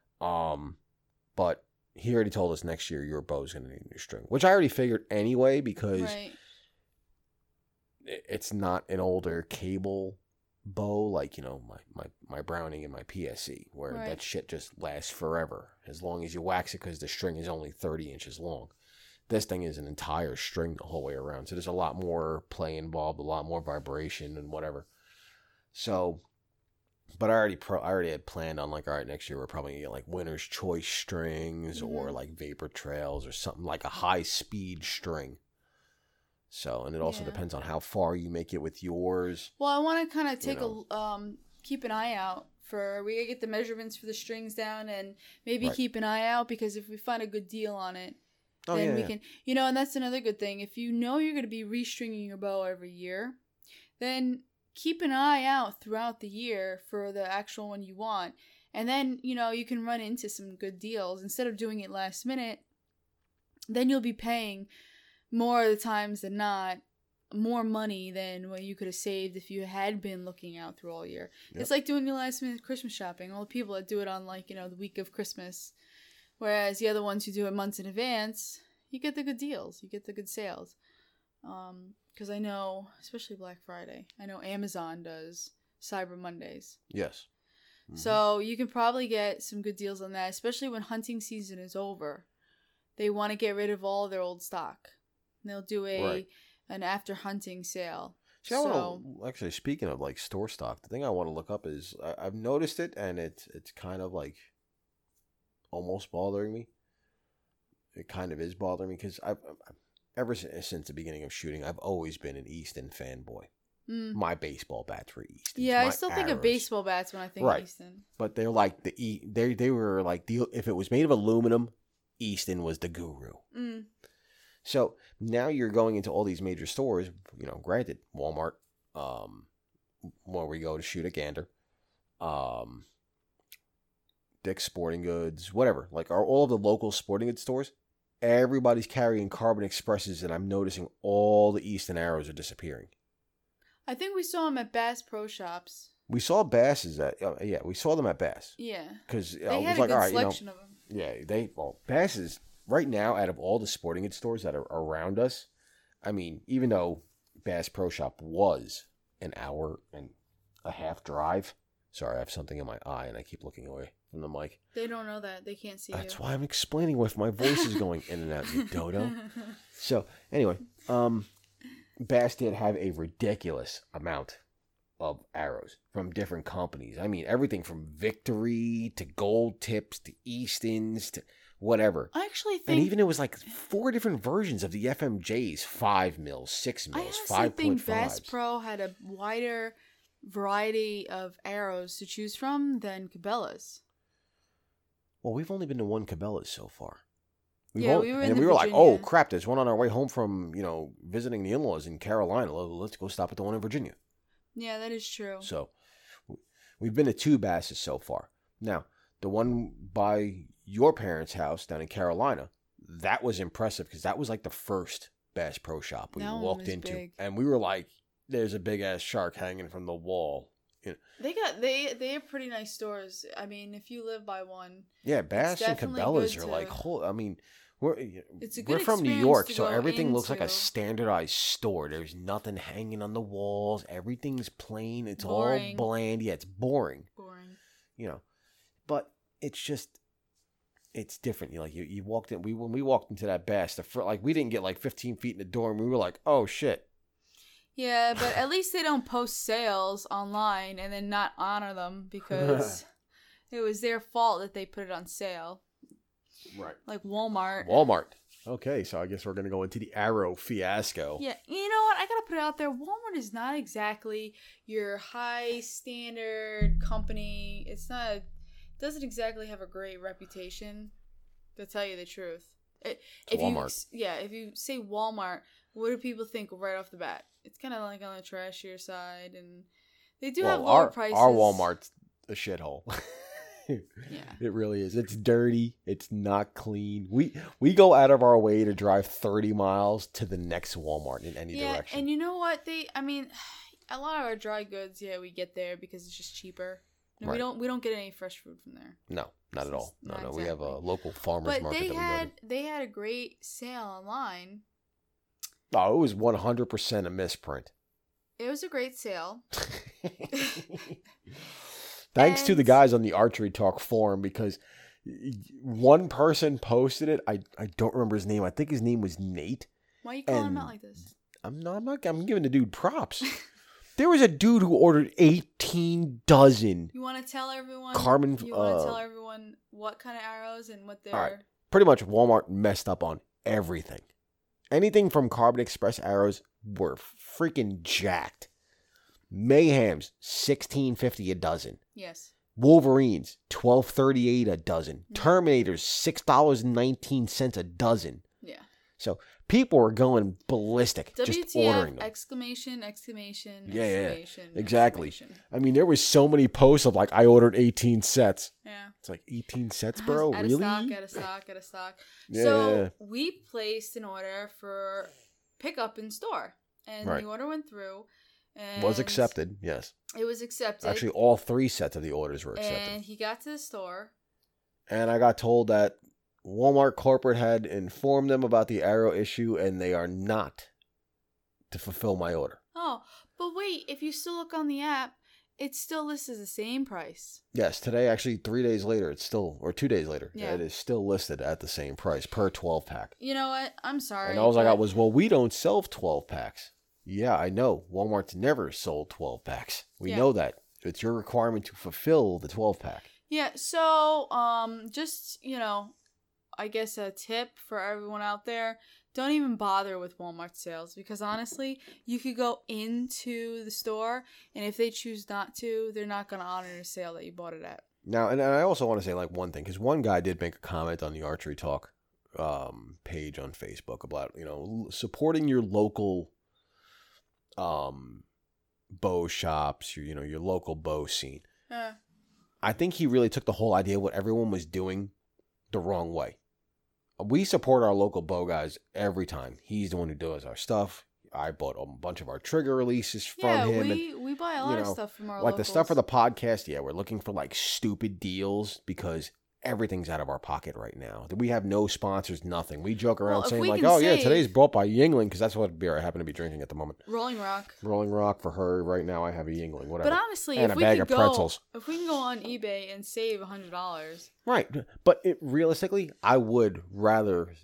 But he already told us next year your bow's gonna need a new string, which I already figured anyway because it's not an older cable bow like, you know, my Browning and my PSC, where that shit just lasts forever as long as you wax it because the string is only 30 inches long. This thing is an entire string the whole way around, so there's a lot more play involved, a lot more vibration and whatever. So, but I already had planned on like, all right, next year we're probably gonna get like winner's choice strings or like vapor trails or something like a high speed string. So, and it also depends on how far you make it with yours. Well, I want to kind of take keep an eye out for, we gotta get the measurements for the strings down and maybe keep an eye out, because if we find a good deal on it, then we can, you know, and that's another good thing. If you know you're going to be restringing your bow every year, then keep an eye out throughout the year for the actual one you want. And then, you know, you can run into some good deals. Instead of doing it last minute, then you'll be paying more of the times than not more money than what you could have saved if you had been looking out through all year. It's like doing your last minute Christmas shopping. All the people that do it on, like, you know, the week of Christmas, whereas the other ones who do it months in advance, you get the good deals, you get the good sales. Because I know, especially Black Friday, I know Amazon does Cyber Mondays. Yes. So you can probably get some good deals on that, especially when hunting season is over. They want to get rid of all their old stock. They'll do an after hunting sale. See, actually, speaking of like store stock, the thing I want to look up is I've noticed it, and it's kind of like almost bothering me. It kind of is bothering me because I've ever since the beginning of shooting, I've always been an Easton fanboy. My baseball bats were Easton. Yeah, I still think of baseball bats when I think of Easton. But they're like they were like if it was made of aluminum, Easton was the guru. So now you're going into all these major stores, you know, granted, Walmart, where we go to shoot at Gander, Dick's Sporting Goods, whatever, like all of the local sporting goods stores, everybody's carrying Carbon Expresses, and I'm noticing all the Easton Arrows are disappearing. I think we saw them at Bass Pro Shops. We saw Bass's we saw them at Bass. Yeah. Because they had a good selection of them. Yeah, Bass's, right now, out of all the sporting goods stores that are around us, I mean, even though Bass Pro Shop was an hour and a half drive. Sorry, I have something in my eye and I keep looking away from the mic. They don't know that. They can't see That's you. why I'm explaining if my voice is going in and out, you dodo. So, anyway, Bass did have a ridiculous amount of arrows from different companies. I mean, everything from Victory to Gold Tips to Easton's to whatever. I actually think... And even it was like 4 different versions of the FMJs, 5 mils, 6 mils, 5.5. I think Bass Pro had a wider variety of arrows to choose from than Cabela's. Well, we've only been to one Cabela's so far. We were like, oh crap, there's one on our way home from, visiting the in-laws in Carolina. Let's go stop at the one in Virginia. Yeah, that is true. So, we've been to 2 Basses so far. Now, the one by your parents' house down in Carolina, that was impressive because that was like the first Bass Pro Shop we walked into. Big. And we were like, there's a big-ass shark hanging from the wall. They have pretty nice stores. I mean, if you live by one. Yeah, Bass and Cabela's are like, we're from New York, so everything looks like a standardized store. There's nothing hanging on the walls. Everything's plain. It's boring. All bland. Yeah, it's boring. But it's just, it's different. You walked in. When we walked into that Bass, we didn't get like 15 feet in the door, and we were like, oh shit. Yeah, but at least they don't post sales online and then not honor them because it was their fault that they put it on sale. Right. Like Walmart. Okay, so I guess we're going to go into the Arrow fiasco. Yeah, you know what? I got to put it out there. Walmart is not exactly your high standard company. It doesn't exactly have a great reputation, to tell you the truth. Walmart. If you say Walmart, what do people think right off the bat? It's kind of like on the trashier side, and they do have lower prices. Our Walmart's a shithole. Yeah, it really is. It's dirty. It's not clean. We go out of our way to drive 30 miles to the next Walmart in any direction. And you know what? A lot of our dry goods, we get there because it's just cheaper. No, right. We don't get any fresh food from there. No, not at all. No, exactly. We have a local farmers market that we go to. They had a great sale online. Oh, it was 100% a misprint. It was a great sale. Thanks to the guys on the Archery Talk forum, because one person posted it. I don't remember his name. I think his name was Nate. Why are you calling him out like this? I'm giving the dude props. There was a dude who ordered 18 dozen. You want to tell everyone? You want to tell everyone what kind of arrows and what they're... All right. Pretty much Walmart messed up on everything. Anything from Carbon Express arrows were freaking jacked. Mayhems, $16.50 a dozen. Yes. Wolverines, $12.38 a dozen. Yeah. Terminators, $6.19 a dozen. Yeah. So people were going ballistic WTF, just ordering them. Exclamation. Yeah, exactly. I mean, there was so many posts of I ordered 18 sets. Yeah. It's like 18 sets, bro? Really? Out of stock. Yeah. So we placed an order for pickup in store. And the order went through. And was accepted, yes. It was accepted. Actually, all 3 sets of the orders were accepted. And he got to the store. And I got told that Walmart corporate had informed them about the arrow issue, and they are not to fulfill my order. Oh, but wait, if you still look on the app, it still lists as the same price. Yes, today, actually 3 days later, or 2 days later, it is still listed at the same price per 12-pack. You know what? I'm sorry. And all I got was, we don't sell 12-packs. Yeah, I know. Walmart's never sold 12-packs. We know that. It's your requirement to fulfill the 12-pack. Yeah, so just, I guess a tip for everyone out there, don't even bother with Walmart sales because honestly, you could go into the store and if they choose not to, they're not going to honor the sale that you bought it at. Now, and I also want to say one thing, because one guy did make a comment on the Archery Talk page on Facebook about, supporting your local bow shops, your local bow scene. I think he really took the whole idea of what everyone was doing the wrong way. We support our local bow guys every time. He's the one who does our stuff. I bought a bunch of our trigger releases from him. We buy a lot of stuff from our like locals. the stuff for the podcast. Yeah, we're looking for like stupid deals because everything's out of our pocket right now. We have no sponsors, nothing. We joke around saying like, "Oh yeah, today's brought by Yingling," because that's what beer I happen to be drinking at the moment. Rolling Rock. Rolling Rock for her right now. I have a Yingling, whatever. But honestly, and if a bag of pretzels. If we can go on eBay and save $100, right? But realistically, I would rather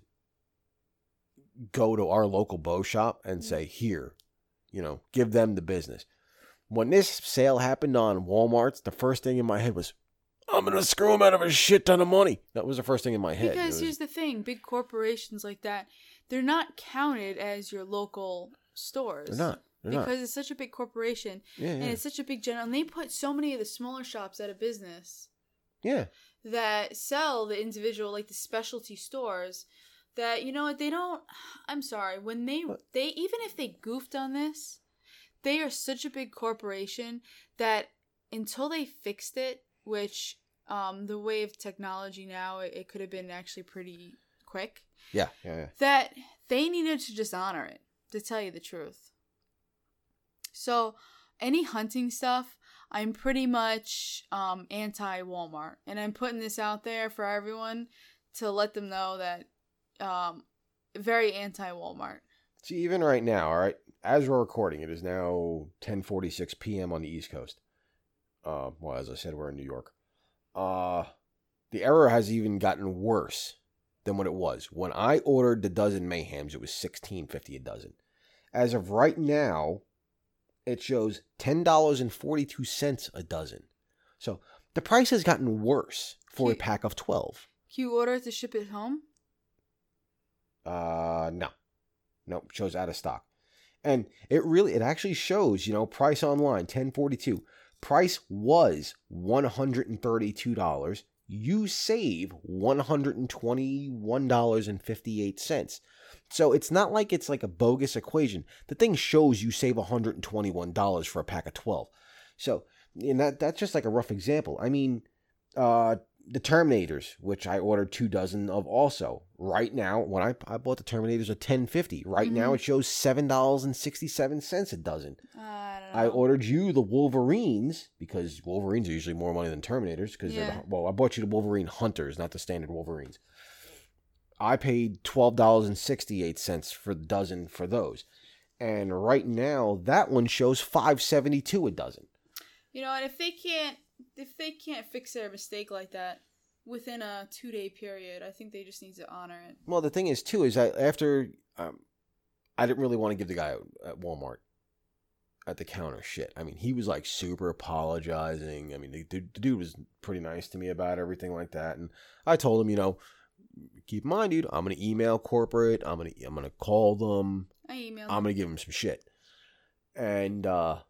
go to our local bow shop and say, "Here, give them the business." When this sale happened on Walmart's, the first thing in my head was, I'm going to screw him out of a shit ton of money. That was the first thing in my head. Because here's the thing. Big corporations like that, they're not counted as your local stores. They're not. Because it's such a big corporation. And it's such a big general. And they put so many of the smaller shops out of business. Yeah. That sell the individual, like the specialty stores, that, they don't, I'm sorry, when they even if they goofed on this, they are such a big corporation that until they fixed it, which the way of technology now, it could have been actually pretty quick. Yeah. That they needed to just honor it, to tell you the truth. So any hunting stuff, I'm pretty much anti-Walmart. And I'm putting this out there for everyone to let them know that very anti-Walmart. See, even right now, all right, as we're recording, it is now 10:46 p.m. on the East Coast. Well, as I said, we're in New York. The error has even gotten worse than what it was. When I ordered the dozen Mayhems, it was $16.50 a dozen. As of right now, it shows $10.42 a dozen. So the price has gotten worse for a pack of 12. Can you order it to ship it home? No. Nope, shows out of stock. And it actually shows, price online, $10.42. Price was $132. You save $121.58. So it's not like it's like a bogus equation. The thing shows you save $121 for a pack of 12. So, and that's just like a rough example. I mean, the Terminators, which I ordered 2 dozen of also. Right now, when I bought the Terminators at $10.50. Right now it shows $7.67 a dozen. I ordered you the Wolverines, because Wolverines are usually more money than Terminators. Because I bought you the Wolverine Hunters, not the standard Wolverines. I paid $12.68 for the dozen for those. And right now, that one shows $5.72 a dozen. And if they can't fix their mistake like that within a 2-day period, I think they just need to honor it. Well, the thing is, too, is that after I didn't really want to give the guy at Walmart at the counter shit. I mean, he was like super apologizing. I mean, the dude was pretty nice to me about everything like that. And I told him, keep in mind, dude, I'm going to email corporate. I'm going to call them. I'm going to give them some shit. And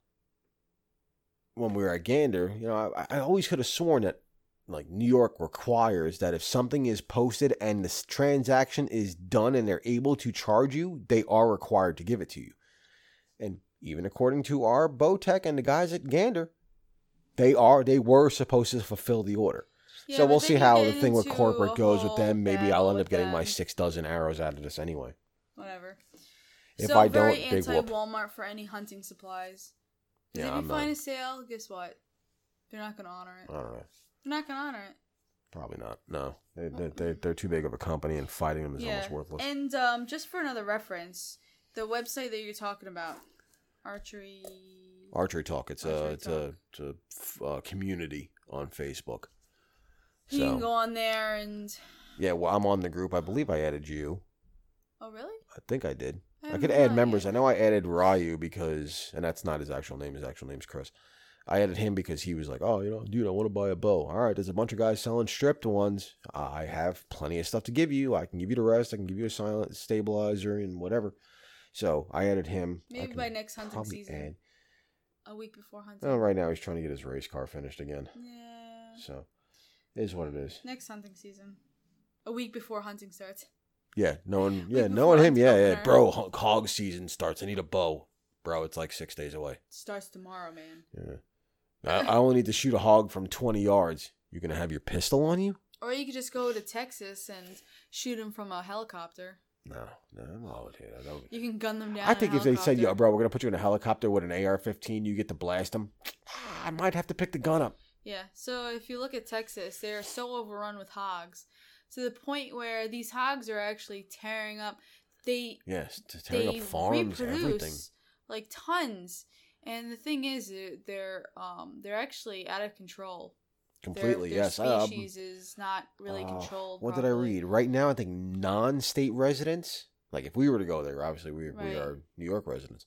when we were at Gander, I always could have sworn that like New York requires that if something is posted and this transaction is done and they're able to charge you, they are required to give it to you. And even according to our Bowtech and the guys at Gander, they were supposed to fulfill the order. Yeah, so we'll see how the thing with corporate goes with them. Maybe I'll end up getting my 6 dozen arrows out of this anyway. Whatever. If I don't, very anti-Walmart for any hunting supplies. Because if you find a sale, guess what? They're not going to honor it. I don't know. They're not going to honor it. Probably not. No. They're too big of a company, and fighting them is almost worthless. And just for another reference, the website that you're talking about, Archery Talk. It's a community on Facebook. You can go on there and... Yeah, well, I'm on the group. I believe I added you. Oh, really? I think I did. I could add members. I know I added Ryu because... And that's not his actual name. His actual name's Chris. I added him because he was like, oh, dude, I want to buy a bow. All right, there's a bunch of guys selling stripped ones. I have plenty of stuff to give you. I can give you the rest. I can give you a silent stabilizer and whatever. So I added him. Maybe by next hunting season. A week before hunting. Oh, right now he's trying to get his race car finished again. Yeah. So it is what it is. Next hunting season. A week before hunting starts. Yeah, knowing him. Yeah. Bro, hog season starts. I need a bow. Bro, it's like 6 days away. Starts tomorrow, man. Yeah. I only need to shoot a hog from 20 yards. You're going to have your pistol on you? Or you could just go to Texas and shoot him from a helicopter. No, I'm all with it. You can gun them down. I think if they said, yo, bro, we're going to put you in a helicopter with an AR-15, you get to blast them, I might have to pick the gun up. Yeah, so if you look at Texas, they're so overrun with hogs to the point where these hogs are actually tearing up. Tearing up farms, everything, like tons. And the thing is, they're actually out of control. Completely, their yes. Species is not really controlled. What properly. did I read? Right now, I think non-state residents, like if we were to go there, obviously we are New York residents.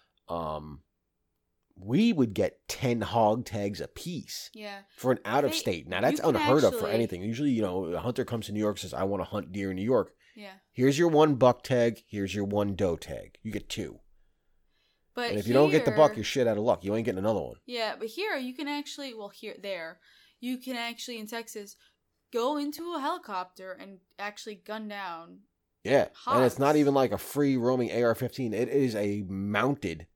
We would get 10 hog tags apiece. Yeah. For an out of state. Now that's unheard of for anything. Usually, a hunter comes to New York and says, I want to hunt deer in New York. Yeah. Here's your 1 buck tag. Here's your 1 doe tag. You get 2. But and if you don't get the buck, you're shit out of luck. You ain't getting another one. Yeah, but here you can actually, you can actually in Texas go into a helicopter and actually gun down. Yeah. hogs. And it's not even like a free roaming AR-15. It is a mounted,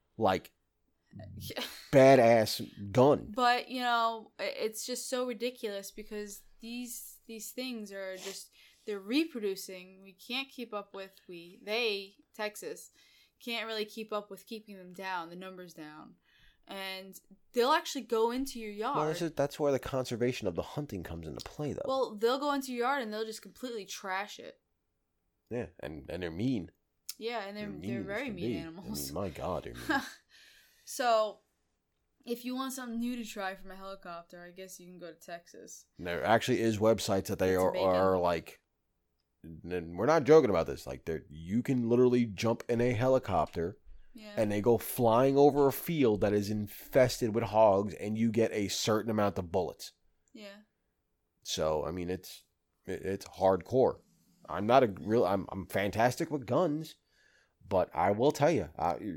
badass gun. But it's just so ridiculous because these things are just, they're reproducing. We can't keep up with Texas can't really keep up with keeping them down, the numbers down, and they'll actually go into your yard. Well, that's where the conservation of the hunting comes into play, though. Well, they'll go into your yard and they'll just completely trash it. Yeah, and they're mean. Yeah, and they're very mean animals. My God, they're mean. So, if you want something new to try from a helicopter, I guess you can go to Texas. There actually is websites that they are like, and we're not joking about this. Like, you can literally jump in a helicopter, and they go flying over a field that is infested with hogs, and you get a certain amount of bullets. Yeah. So I mean, it's hardcore. I'm not I'm fantastic with guns, but I will tell you,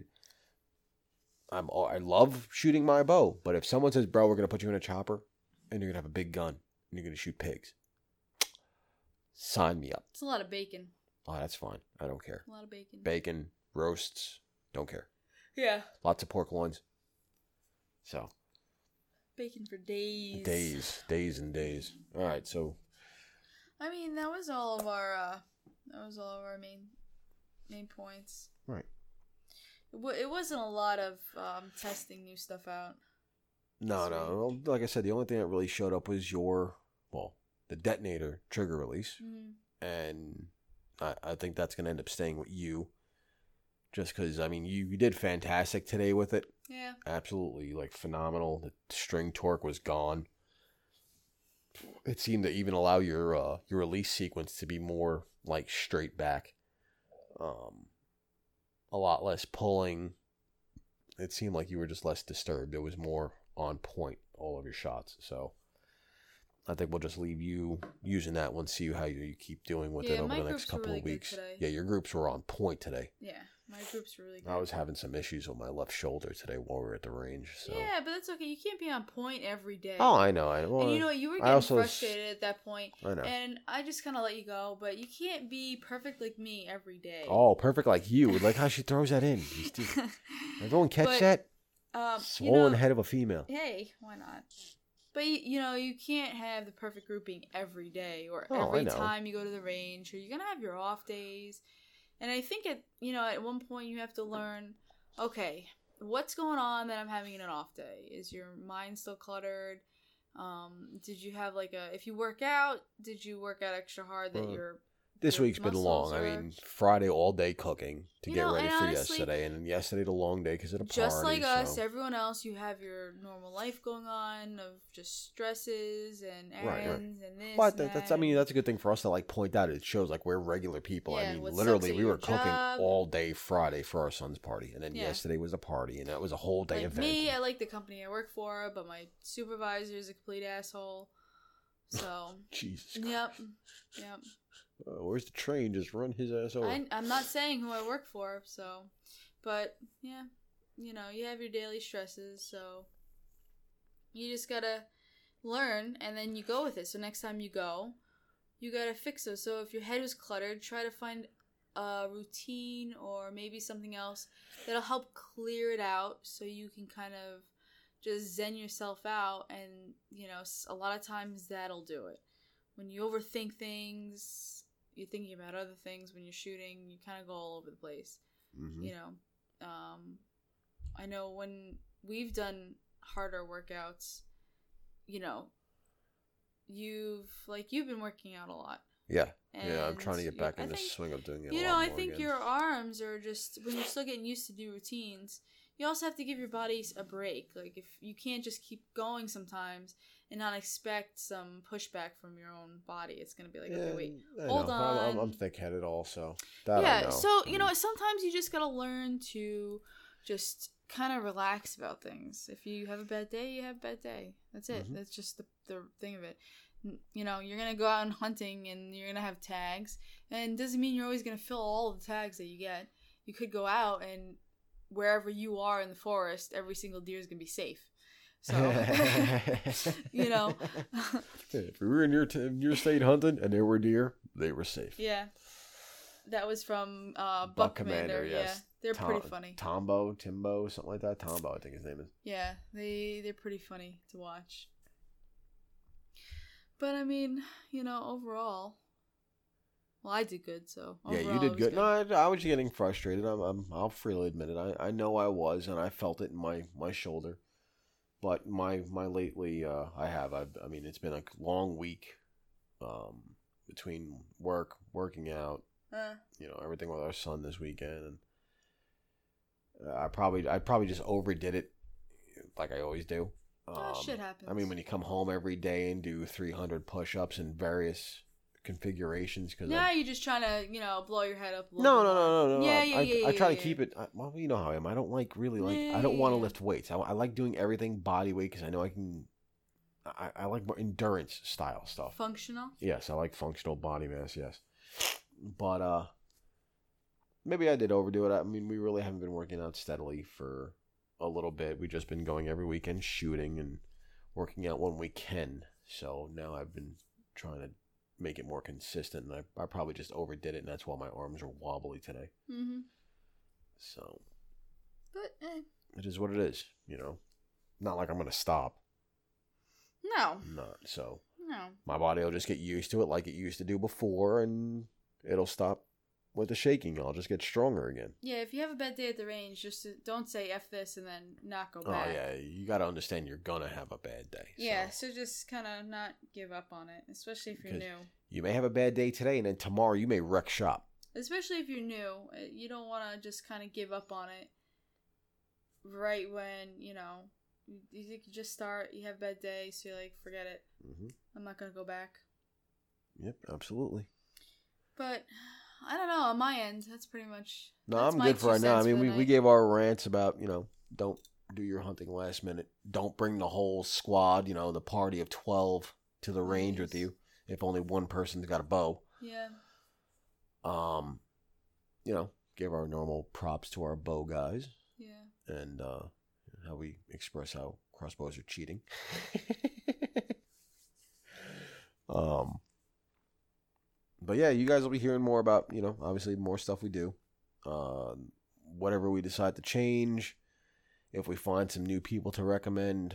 I love shooting my bow. But if someone says, "Bro, we're gonna put you in a chopper, and you're gonna have a big gun, and you're gonna shoot pigs," sign me up. It's a lot of bacon. Oh, that's fine. I don't care. A lot of bacon. Bacon, roasts, don't care. Yeah. Lots of pork loins. So. Bacon for days. Days and days. All right, so. I mean, that was all of our main points. Right. It wasn't a lot of testing new stuff out. No. Like I said, the only thing that really showed up was the detonator trigger release. Mm-hmm. And I think that's going to end up staying with you. Just because, I mean, you did fantastic today with it. Yeah. Absolutely, phenomenal. The string torque was gone. It seemed to even allow your release sequence to be more, straight back. A lot less pulling. It seemed like you were just less disturbed. It was more on point, all of your shots. So I think we'll just leave you using that one, see how you keep doing with it over the next couple of weeks. Yeah, your groups were on point today. Yeah, my groups were really good. I was having some issues with my left shoulder today while we were at the range. So. Yeah, but that's okay. You can't be on point every day. Oh, I know. And you know what? You were getting frustrated at that point. I know. And I just kind of let you go. But you can't be perfect like me every day. Oh, perfect like you. Like how she throws that in. Everyone catch that? Swollen head of a female. Hey, why not? But, you can't have the perfect grouping every day or every time you go to the range. Or you're going to have your off days. And I think at one point you have to learn, okay, what's going on that I'm having an off day? Is your mind still cluttered? Did you have if you work out, did you work out extra hard that This week's been long. I mean, Friday all day cooking to get ready for yesterday, and then yesterday the long day because of the party. Just like us, everyone else, you have your normal life going on of just stresses and errands and this. But that's a good thing for us to point out. It shows we're regular people. Yeah, I mean, literally, we were cooking all day Friday for our son's party, and then yesterday was a party, and that was a whole day event. Me, I like the company I work for, but my supervisor is a complete asshole. So Jesus. Yep. Where's the train? Just run his ass over. I'm not saying who I work for, but yeah, you have your daily stresses, so you just gotta learn, and then you go with it. So next time you go, you gotta fix those. So if your head was cluttered, try to find a routine or maybe something else that'll help clear it out, so you can kind of just zen yourself out, and a lot of times that'll do it. When you overthink things, you're thinking about other things. When you're shooting, you kind of go all over the place. I know when we've done harder workouts, you've been working out a lot. Yeah. Yeah, I'm trying to get back in the swing of doing it a lot more I think again. your arms are just, when you're still getting used to do routines, you also have to give your body a break. Like, if you can't just keep going sometimes and not expect some pushback from your own body, it's going to be like, okay, wait, hold on. I'm thick-headed also. So, sometimes you just got to learn to just kind of relax about things. If you have a bad day, you have a bad day. That's it. That's just the thing of it. You're going to go out and hunting and you're going to have tags. And it doesn't mean you're always going to fill all of the tags that you get. You could go out and wherever you are in the forest, every single deer is going to be safe. So, If we were in your state hunting and there were deer, they were safe. Yeah. That was from Buck Commander. Yes. Yeah. They're pretty funny. Timbo, something like that. Tombo, I think his name is. Yeah, they're pretty funny to watch. But I mean, overall, well, I did good. So overall, you did good. No, I was getting frustrated. I'll freely admit it. I know I was, and I felt it in my shoulder. But my lately, I mean, it's been a long week, between working out, everything with our son this weekend, and I probably just overdid it, like I always do. Shit happens. I mean, when you come home every day and do 300 push-ups in various configurations, because you're just trying to blow your head up a little bit. No. I try to keep it. Well, you know how I am. I don't like I don't want to lift weights. I like doing everything body weight because I know I can. I like more endurance style stuff. Functional. Yes, I like functional body mass. Yes, but maybe I did overdo it. I mean, we really haven't been working out steadily for a little bit. We've just been going every weekend shooting and working out when we can. So now I've been trying to make it more consistent, and I probably just overdid it, and that's why my arms are wobbly today. So, but it is what it is, Not like I'm gonna stop. No. Not so. No. My body will just get used to it like it used to do before, and it'll stop with the shaking. I'll just get stronger again. Yeah, if you have a bad day at the range, just don't say F this and then not go back. Oh, yeah. You got to understand you're going to have a bad day. Yeah, so just kind of not give up on it, especially if you're new. You may have a bad day today, and then tomorrow you may wreck shop. Especially if you're new. You don't want to just kind of give up on it right when, you could just start, you have a bad day, so you're like, forget it. I'm not going to go back. Yep, absolutely. But I don't know. On my end, that's pretty much. No, I'm good for right now. I mean, we gave our rants about, don't do your hunting last minute. Don't bring the whole squad, the party of 12 to the range with you if only one person's got a bow. Yeah. Gave our normal props to our bow guys. Yeah. And how we express how crossbows are cheating. But yeah, you guys will be hearing more about, obviously more stuff we do. Whatever we decide to change, if we find some new people to recommend.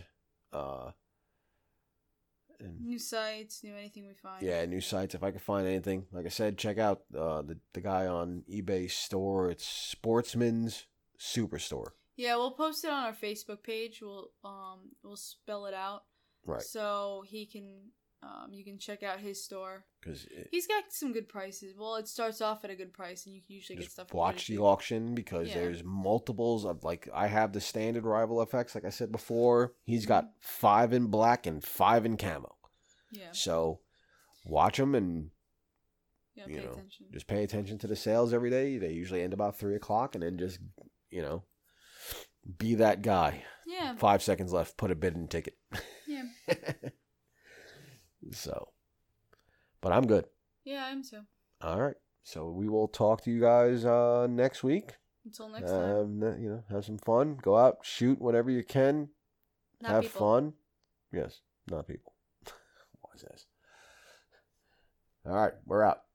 And new sites, anything we find. Yeah, new sites. If I can find anything, like I said, check out the guy on eBay store. It's Sportsman's Superstore. Yeah, we'll post it on our Facebook page. We'll spell it out. Right. So he can you can check out his store. Because he's got some good prices. Well, it starts off at a good price, and you can usually get stuff. Watch the auction because there's multiples of, like, I have the standard Rival FX, like I said before. He's got 5 in black and 5 in camo. Yeah. So watch them and pay attention. Just pay attention to the sales every day. They usually end about 3:00, and then just be that guy. Yeah. 5 seconds left. Put a bid in the ticket. Yeah. So, but I'm good. Yeah, I am too. All right. So we will talk to you guys next week. Until next time. Have some fun. Go out, shoot whatever you can. Not have people. fun. Yes, not people. Wise ass. All right, we're out.